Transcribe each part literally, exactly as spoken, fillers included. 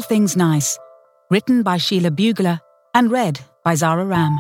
Things Nice, written by Sheila Bugler and read by Zara Ram.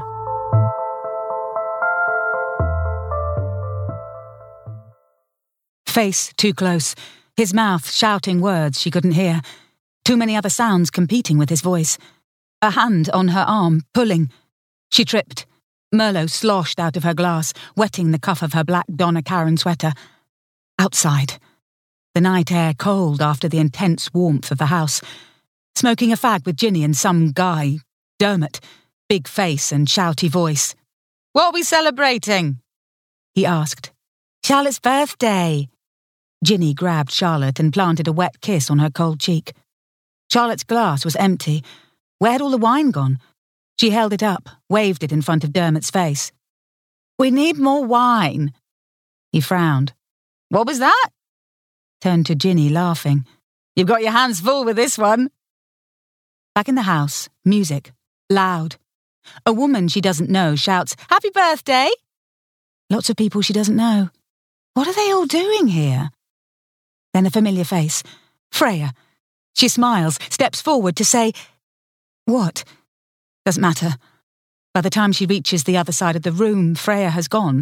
Face too close, his mouth shouting words she couldn't hear. Too many other sounds competing with his voice. A hand on her arm, pulling. She tripped. Merlot sloshed out of her glass, wetting the cuff of her black Donna Karan sweater. Outside. The night air cold after the intense warmth of the house. Smoking a fag with Ginny and some guy, Dermot, big face and shouty voice. "What are we celebrating?" he asked. "Charlotte's birthday." Ginny grabbed Charlotte and planted a wet kiss on her cold cheek. Charlotte's glass was empty. Where had all the wine gone? She held it up, waved it in front of Dermot's face. "We need more wine." He frowned. "What was that?" Turned to Ginny, laughing. "You've got your hands full with this one." Back in the house, music, loud. A woman she doesn't know shouts, "Happy birthday!" Lots of people she doesn't know. What are they all doing here? Then a familiar face. Freya. She smiles, steps forward to say, "What?" Doesn't matter. By the time she reaches the other side of the room, Freya has gone.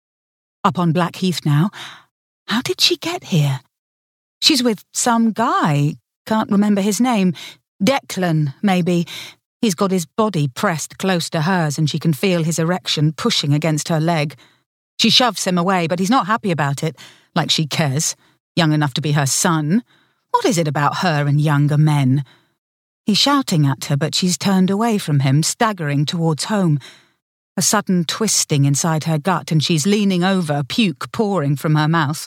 Up on Blackheath now. How did she get here? She's with some guy. Can't remember his name. Declan, maybe. He's got his body pressed close to hers and she can feel his erection pushing against her leg. She shoves him away, but he's not happy about it, like she cares. Young enough to be her son. What is it about her and younger men? He's shouting at her, but she's turned away from him, staggering towards home. A sudden twisting inside her gut, and she's leaning over, puke pouring from her mouth.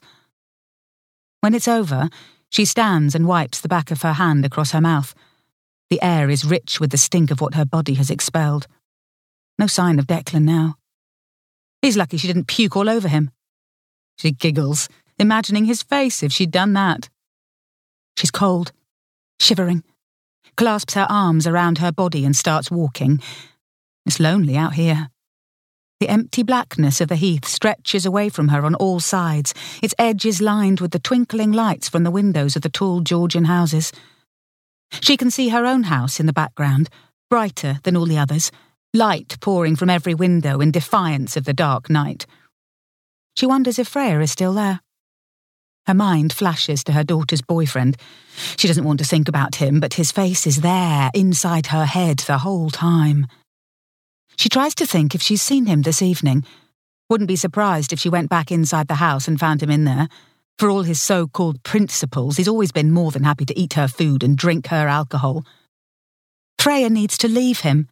When it's over, she stands and wipes the back of her hand across her mouth. The air is rich with the stink of what her body has expelled. No sign of Declan now. He's lucky she didn't puke all over him. She giggles, imagining his face if she'd done that. She's cold, shivering, clasps her arms around her body and starts walking. It's lonely out here. The empty blackness of the heath stretches away from her on all sides, its edges lined with the twinkling lights from the windows of the tall Georgian houses. She can see her own house in the background, brighter than all the others, light pouring from every window in defiance of the dark night. She wonders if Freya is still there. Her mind flashes to her daughter's boyfriend. She doesn't want to think about him, but his face is there, inside her head, the whole time. She tries to think if she's seen him this evening. Wouldn't be surprised if she went back inside the house and found him in there. For all his so-called principles, he's always been more than happy to eat her food and drink her alcohol. Freya needs to leave him.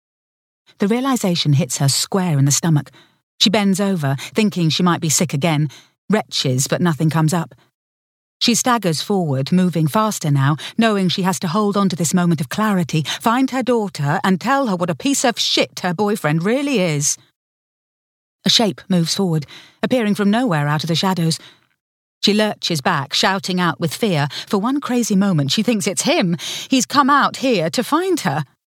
The realization hits her square in the stomach. She bends over, thinking she might be sick again, retches, but nothing comes up. She staggers forward, moving faster now, knowing she has to hold on to this moment of clarity, find her daughter, and tell her what a piece of shit her boyfriend really is. A shape moves forward, appearing from nowhere out of the shadows. She lurches back, shouting out with fear. For one crazy moment, she thinks it's him. He's come out here to find her.